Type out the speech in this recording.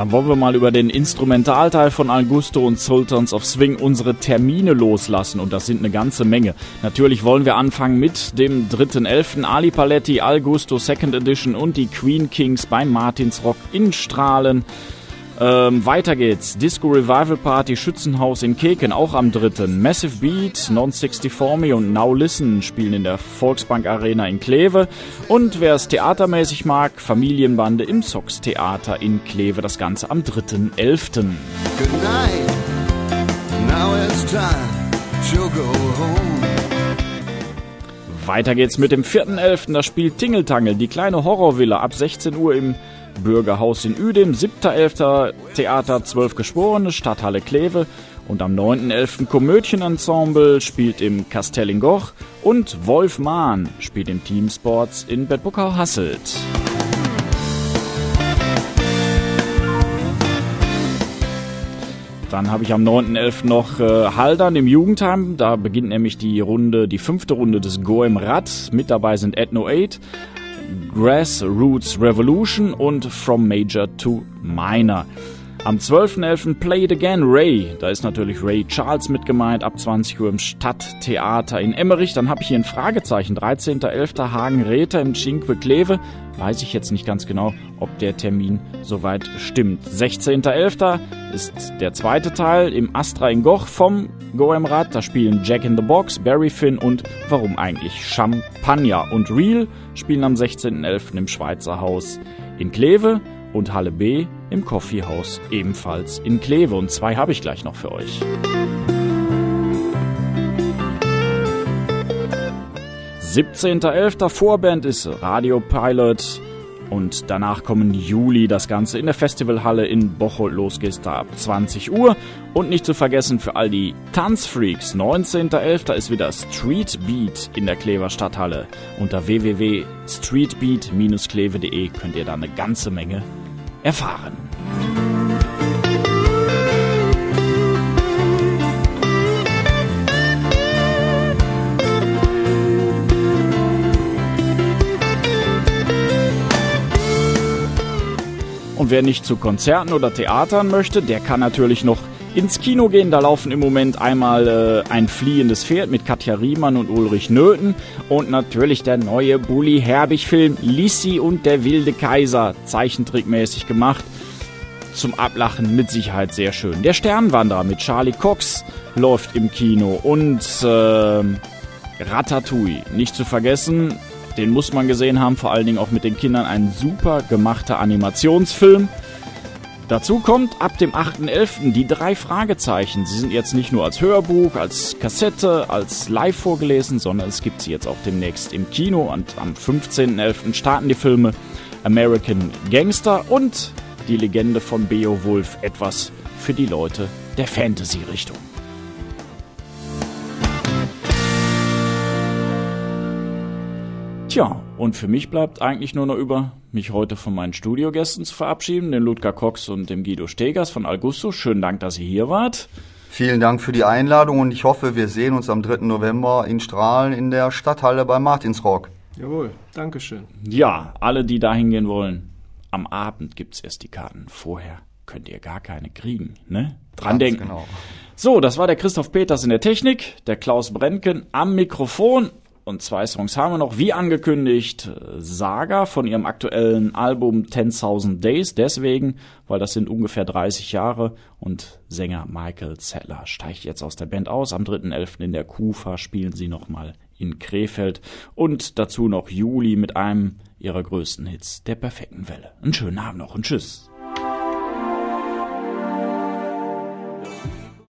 Dann wollen wir mal über den Instrumentalteil von Augusto und Sultans of Swing unsere Termine loslassen und das sind eine ganze Menge. Natürlich wollen wir anfangen mit dem 3.11. Ali Paletti, Augusto Second Edition und die Queen Kings beim Martinsrock in Strahlen. Weiter geht's. Disco Revival Party Schützenhaus in Keken, auch am 3. Massive Beat, Non-64 Me und Now Listen spielen in der Volksbank Arena in Kleve. Und wer es theatermäßig mag, Familienbande im Sox Theater in Kleve. Das Ganze am 3.11. Good night. Now it's time to go home. Weiter geht's mit dem 4.11. Da spielt Tingeltangel, die kleine Horrorvilla, ab 16 Uhr im Bürgerhaus in Uedem. 7.11. Theater 12 Geschworene, Stadthalle Kleve. Und am 9.11. Komödienensemble spielt im Kastell in Goch. Und Wolf Mahn spielt im Teamsports in Bedburg-Hasselt. Dann habe ich am 9.11. noch Haldern im Jugendheim. Da beginnt nämlich die 5. Runde des Goem Rad. Mit dabei sind Ethno 8, Grassroots Revolution und From Major to Minor. Am 12.11. Play It Again Ray. Da ist natürlich Ray Charles mit gemeint. Ab 20 Uhr im Stadttheater in Emmerich. Dann habe ich hier ein Fragezeichen. 13.11. Hagen-Räther im Cinque Kleve. Weiß ich jetzt nicht ganz genau, ob der Termin soweit stimmt. 16.11. ist der zweite Teil im Astra in Goch vom Goem Rad. Da spielen Jack in the Box, Barry Finn und Warum eigentlich Champagner. Und Real spielen am 16.11. im Schweizer Haus in Kleve und Halle B im Coffeehaus ebenfalls in Kleve. Und 2 habe ich gleich noch für euch. 17.11. Vorband ist Radio Pilot und danach kommen Juli, das Ganze in der Festivalhalle in Bocholt. Los geht's da ab 20 Uhr. Und nicht zu vergessen für all die Tanzfreaks, 19.11. ist wieder Street Beat in der Klever Stadthalle. Unter www.streetbeat-kleve.de könnt ihr da eine ganze Menge erfahren. Und wer nicht zu Konzerten oder Theatern möchte, der kann natürlich noch ins Kino gehen. Da laufen im Moment einmal ein fliehendes Pferd mit Katja Riemann und Ulrich Nöthen und natürlich der neue Bully Herbig-Film Lissi und der wilde Kaiser, zeichentrickmäßig gemacht. Zum Ablachen mit Sicherheit sehr schön. Der Sternwanderer mit Charlie Cox läuft im Kino und Ratatouille, nicht zu vergessen. Den muss man gesehen haben, vor allen Dingen auch mit den Kindern. Ein super gemachter Animationsfilm. Dazu kommt ab dem 8.11. die 3 Fragezeichen. Sie sind jetzt nicht nur als Hörbuch, als Kassette, als live vorgelesen, sondern es gibt sie jetzt auch demnächst im Kino. Und am 15.11. starten die Filme American Gangster und die Legende von Beowulf. Etwas für die Leute der Fantasy-Richtung. Tja, und für mich bleibt eigentlich nur noch über, mich heute von meinen Studiogästen zu verabschieden, den Ludger Cox und dem Guido Stegers von Augusto. Schönen Dank, dass ihr hier wart. Vielen Dank für die Einladung und ich hoffe, wir sehen uns am 3. November in Strahlen in der Stadthalle bei Martinsrock. Jawohl, Dankeschön. Ja, alle, die da hingehen wollen, am Abend gibt's erst die Karten. Vorher könnt ihr gar keine kriegen, ne? Dran denken. Genau. So, das war der Christoph Peters in der Technik, der Klaus Brenken am Mikrofon. Und 2 Songs haben wir noch, wie angekündigt, Saga von ihrem aktuellen Album 10.000 Days, deswegen, weil das sind ungefähr 30 Jahre und Sänger Michael Zeller steigt jetzt aus der Band aus. Am 3.11. in der Kufa spielen sie nochmal in Krefeld und dazu noch Juli mit einem ihrer größten Hits, der perfekten Welle. Einen schönen Abend noch und tschüss.